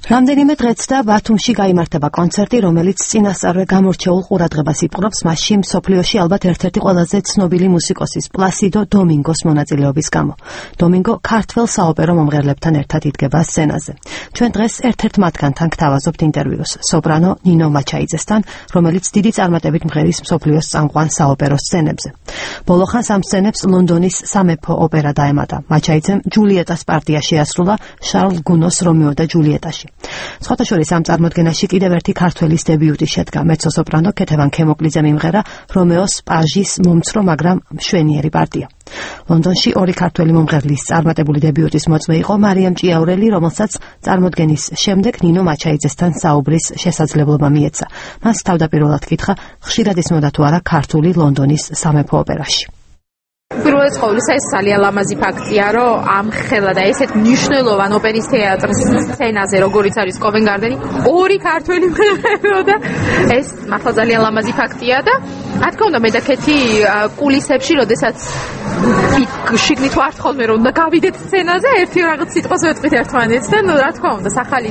რამდენიმე დღეც და ბათუმში გაიმართება კონცერტი, რომელიც წინასწარვე გამორჩეულ ყურადღებას იპყრობს, მასში მსოფლიოში ალბათ ერთ-ერთი ყველაზე ცნობილი მუსიკოსის პლასიდო დომინგოს მონაწილეობის გამო. დომინგო ქართველ საოპერო მომღერლებთან ერთად იდგება სცენაზე. ჩვენ დღეს ერთ-ერთ მათგანთან გთავაზობთ ინტერვიუს სოპრანო ნინო მაჩაიძესთან, რომელიც დიდი წარმატებით მღერის მსოფლიოს წამყვან საოპერო სცენებზე. ბოლოხანს ამ სცენებს ლონდონის სამეფო ოპერა დაემატა. მაჩაიძემ ჯულიეტას პარტია შეასრულა შარლ გუნოს რომეო და ჯულიეტაში. სხვათა შორის ამ წარმოდგენაში კიდევ ერთი ქართველის დებიუტი შედგა. მეცო-სოპრანო ქეთევან ქემოკლიძემ იმღერა რომეოს პაჟის მომცრო, მაგრამ მშვენიერი პარტია. ლონდონში ორი ქართველი მომღერლის წარმატებული დებიუტის მოწმე იყო მარიამ ჭიაურელი, რომელსაც წარმოდგენის შემდეგ ნინო მაჩაიძესთან საუბრის შესაძლებლობა მიეცა. მას თავდაპირველად კითხა, ხშირად ისმოდა თუ არა ქართული ლონდონის სამეფო ოპერაში. პირველ ყოვლისა ეს ძალიან ლამაზი ფაქტია, რომ ამ ხელა და ესეთ მნიშვნელოვან ოპერის თეატრის სცენაზე, როგორიც არის კოვენ გარდენი, ორი ქართველი მღეროდა. ეს მართლა ძალიან ლამაზი ფაქტია და რა თქმა უნდა მე და ქეთი კულისებში, როდესაც შიგნით ვართ ხოლმე რომ უნდა გავიდეთ სცენაზე, ერთი რაღაც სიტყვას ვეთქვით ერთმანეთს და რა თქმა უნდა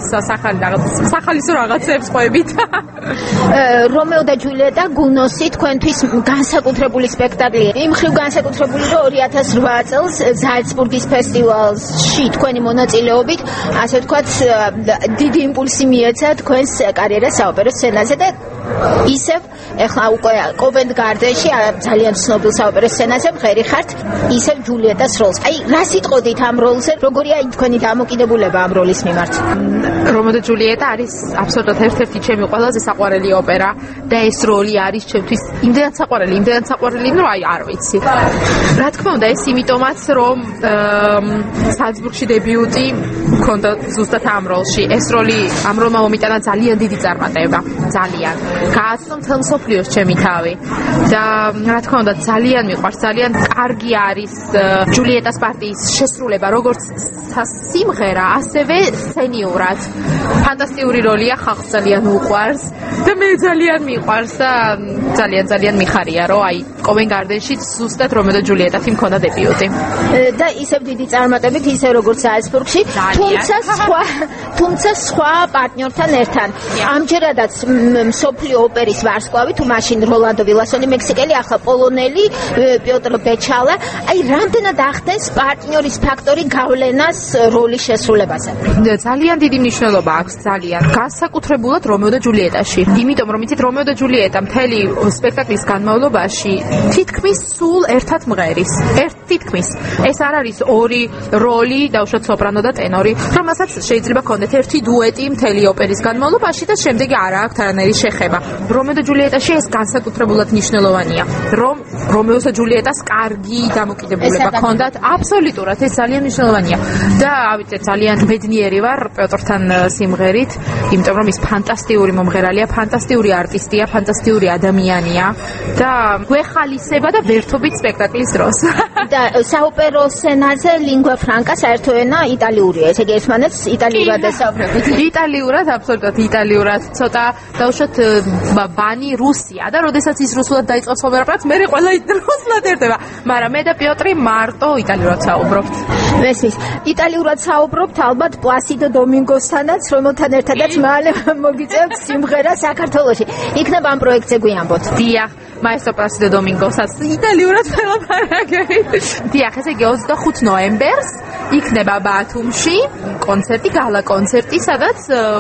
სახალისო რაღაცებს ყვებით. რომეო და ჯულიეტა გუნოსი თქვენთვის განსაკუთრებული სპექტაკლია. იმ მხრივ განსაკუთრებული 2008 წელს ზალცბურგის ფესტივალში თქვენი მონაწილეობით, ასე ვთქვათ, დიდი იმპულსი მიეცა თქვენს კარიერას საოპერო სცენაზე და ისევ ეხლა უკვე კოვენტ გარდენში ძალიან ცნობილ საოპერო სცენაზე მღერი ხართ ისევ ჯულიეტას როლს. აი, რა სიტყოდით ამ როლზე? როგორია თქვენი დამოკიდებულება ამ როლის მიმართ? რომეო და ჯულიეტა არის აბსოლუტურად ერთ-ერთი ჩემი ყველაზე საყვარელი ოპერა და ეს როლი არის ჩემთვის იმდენად საყვარელი, რომ აი არ ვიცი. რა თქმა უნდა, ეს იმიტომაც, რომ ზალცბურგში დებიუტი მქონდა ზუსტად ამ როლში. ეს როლი ამ როლმა მომიტანა ძალიან დიდი წარმატება, ძალიან. გააცნო მთელ მსოფლიოს ჩემი თავი და რა თქმა უნდა ძალიან მიყვარს, ძალიან კარგი არის ჯულიეტას პარტიის შესრულება, როგორც სიმღერა, ასევე სცენიურად. ფანტასტიკური როლია, ხალხს ძალიან უყვარს და მე ძალიან მიყვარს და ძალიან მიხარია, რომ აი კოვენ გარდენში ზუსტად რომეო და ჯულიეტათი მქონდა დებიუტი. და ისევ დიდი წარმატებით, ისე როგორც ზალცბურგში, თუმცა სხვა პარტნიორთან ერთად. ამჯერადაც მსოფლიო ოპერის ვარსკვლავი, თუ მაშინ როლანდო ვილასონი მექსიკელი, ახლა პოლონელი პიოტრ ბეჩალა, აი რამდენად ახდენს პარტნიორის ფაქტორი გავლენას როლის შესრულებაზე? ძალიან დიდი მნიშვნელობა აქვს, ძალიან. განსაკუთრებულად რომეო და ჯულიეტაში. იმიტომ რომ იცით რომეო და ჯულიეტა მთელი სპექტაკლის განმავლობაში თითქმის სულ ერთად მღერის. თითქმის. ეს არ არის ორი როლი, დაუშვათ სოპრანო და ტენორი, რომელსაც შეიძლება ქონდეთ ერთი დუეტი მთელი ოპერის განმავლობაში და შემდეგი არ აქვს არანაირი შეხება. რომეო და ჯულიეტაში ეს განსაკუთრებულად მნიშვნელოვანია, რომ რომეოს და ჯულიეტას კარგი დამოკიდებულება ქონდათ, აბსოლუტურად ეს ძალიან მნიშვნელოვანია. და ავიწეთ ძალიან ბედნიერი ვარ პეტრთან სიმღერით, იმიტომ რომ ის ფანტასტიკური მომღერალია, ფანტასტიკური არტისტია, ფანტასტიკური ადამიანია და გვეხალისება და ვერთობით სპექტაკლის დროს. და საოპერო სცენაზე ლინგვა ფრანკა საერთო ენა იტალიურია. ესე იგი ერთმანეთს იტალიურად ესაუბრებთ. იტალიურად, აბსოლუტურად იტალიურად, ცოტა დაუშვათ ბანი რუსია და როდესაც ის რუსულად დაიწყებს ხოლმე, მე ყველა რუსულად ერთება, მაგრამ მე და პიოტრი მარტო იტალიურად საუბრობთ. მესმის, იტალიურად საუბრობთ ალბათ პლასიდო დომინგოსთანაც, რომელთან ერთადაც მალე მოგიწევთ სიმღერა საქართველოში. იქნება ამ პროექტზე გვიამბოთ. დიახ, მაესტრო პლასიდო დომინგოსაც იტალიურად ველაპარაკები. დიახ, ესე იგი 25 ნოემბერს იქნება ბათუმში კონცერტი, გალა კონცერტი, სადაც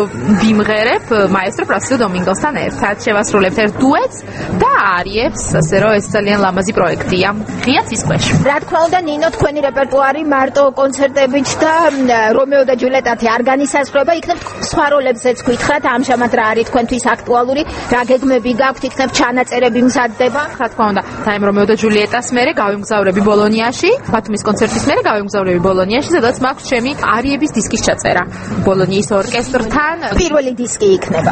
ვიმღერებ მაესტრო პლასიდო დომინგოსთან ერთად, შევასრულებთ ერთ დუეტს და არიებს, ასე რომ ეს ძალიან ლამაზი პროექტია. ღია ცის ქვეშ. რა თქმა უნდა, ნინო, თქვენი რეპერტუარი მარტო კონცერტებით და რომეო და ჯულიეტათი არ განისაზღვრება, იქნებ სხვა როლებზეც გითხრათ, ამჟამად რა არის თქვენთვის აქტუალური, რა გეგმები გაქვთ, იქნებ ჩანაწერები მზადდება? რა თქმა უნდა, დაემ რომეო და ჯულიეტას მერე გავიმგზავრები ბოლონიაში, ბათუმის კონცერტის მერე გავიმგზავრები ბოლონიაში, სადაც მაქვს ჩემი არიების დისკის ჩაწერა ბოლონიის ორკესტრთან. პირველი დისკი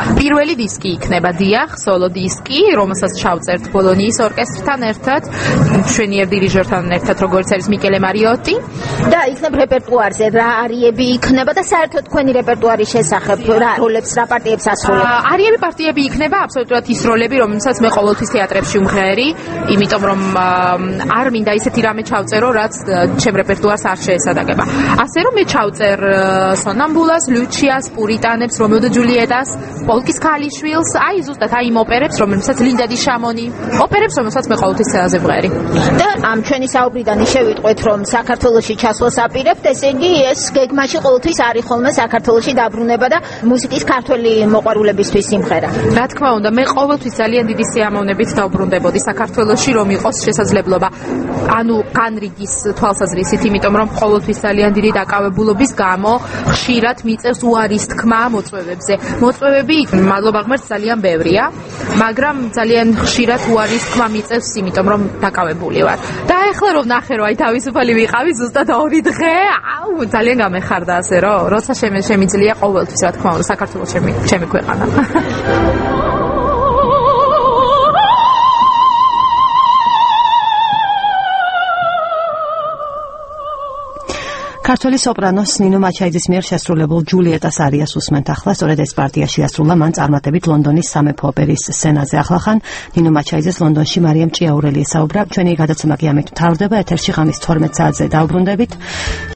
იქნება, დიახ, სოლო დისკი, რომელსაც ჩავწერთ ბოლონიის ორკესტრთან ერთად, მშვენიერ დირიჟორთან ერთად, როგორც არის მიკელე მარიოტი. და იქნებ რეპერტუარზე რა არიები იქნება და საერთოდ თქვენი რეპერტუარის შესახებ რა როლებს, რა პარტიებს ასრულებთ? არიები პარტიები იქნება აბსოლუტურად ის როლები, რომელსაც მე ყოველთვის თეატრებში ვმღერი, იმიტომ რომ არ მინდა ისეთი რამე ჩავწერო, რაც ჩემ რეპერტუარს არ შეესადაგება. იქნება. ასე რომ მე ჩავწერ სონამბულას, ლიუჩიას, პურიტანებს, რომეო და ჯულიეტას, პოლკის ქალიშვილს, აი ზუსტად აი იმ ოპერებს, რომელსაც ლინდა დი შამონი, ოპერებს, რომელსაც მე ყოველთვის სცენაზე ვღერი. და ამ ჩვენი საუბრიდან შევიტყვეთ, რომ საქართველოში ჩასვლას აპირებთ, ესე იგი ეს გეგმაში ყოველთვის არის ხოლმე საქართველოში დაბრუნება და მუსიკის ქართველი მოყვარულებისთვის სიმღერა. რა თქმა უნდა, მე ყოველთვის ძალიან დიდი სიამოვნებით დავბრუნდებოდი საქართველოში, რომ იყოს შესაძლებლობა ანუ განრიგის თვალსაზრისით, იმიტომ რომ ყოველთვის ძალიან დიდი დაკავებულობის გამო ხშირად მიწევს უარის თქმა მოწვევებზე. მოწვევები, მადლობა ღმერთს, ძალიან ბევრია, მაგრამ ძალიან ხშირად უარის თქმა მიწევს, იმიტომ რომ დაკავებული ვარ. და ეხლა რომ ნახე, რომ აი თავისუფალი ვიყავი ზუსტად 2 დღე, აუ, ძალიან გამეხარდა ასე, რომ როცა შემიძლია ყოველთვის, რა თქმა უნდა, საქართველოს ჩემი ქვეყანა. ქართველი სოპრანოს ნინო მაჩაიძის მიერ შესრულებულ ჯულიეტას არიას უსმენთ ახლა, სწორედ ეს პარტია შეასრულა მან წარმატებით ლონდონის სამეფო ოპერის სცენაზე. ახლახან ნინო მაჩაიძეს ლონდონში მარიამ ჭიაურელი ესაუბრა. ჩვენი გადაცემა კი ამით მთავრდება. ეთერში ღამის 12 საათზე დავბრუნდებით.